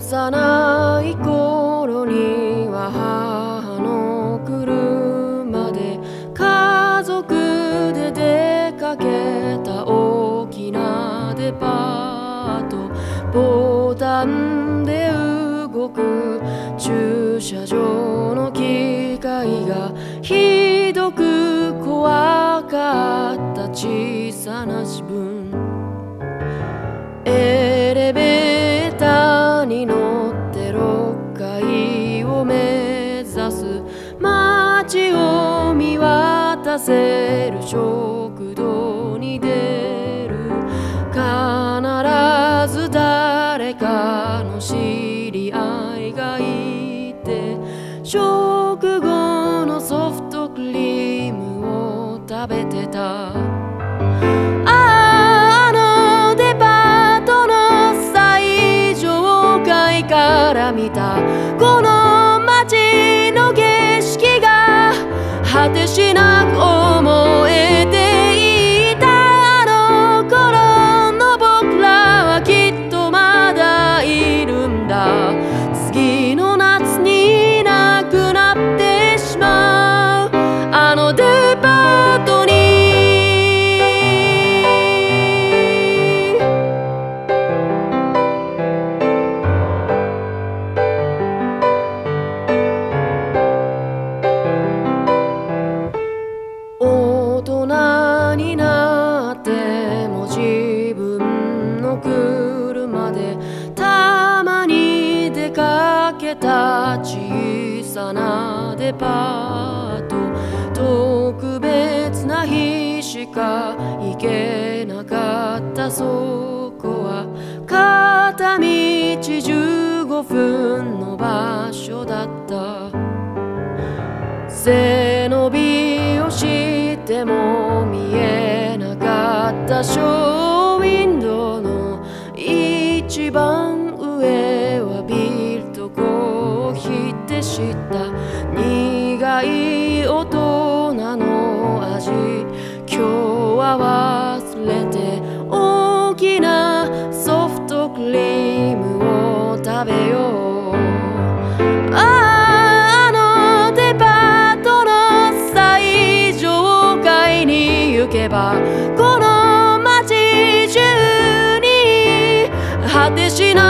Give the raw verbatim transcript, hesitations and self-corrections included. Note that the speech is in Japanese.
幼い頃には母の車で家族で出かけた大きなデパート、ボタンで動く駐車場の機械がひどく怖かった小さな自分、エレベーターに乗ってろっかいを目指す、街を見渡せる食堂に出る、必ず誰かの知り合いがいて、食後のソフトクリームを食べてた。から見たこの街の景色が果てしなく思えていた。あの頃の僕らはきっとまだいるんだ。次の夏になくなってしまうあのデパートに。大人になっても自分の車でたまに出かけた小さなデパート、特別な日しか行けなかったそこは片道じゅうごふんの場所だった。背伸びをしても見えなかったショーウィンドウの一番上はビールとコーヒーって知った。苦い大人の味、今日は忘れて大きなソフトクリームを食べよう。ああ行けばこの街中に果てしない